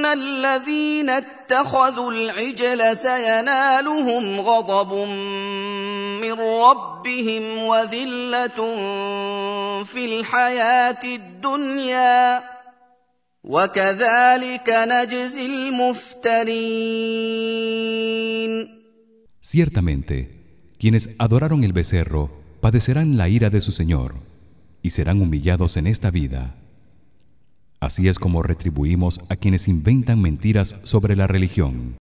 الذين اتخذوا العجل سينالهم غضب من ربهم وذلة في الحياة الدنيا وكذلك نجزي المفترين. Ciertamente, quienes adoraron el becerro padecerán la ira de su Señor y serán humillados en esta vida. Así es como retribuimos a quienes inventan mentiras sobre la religión.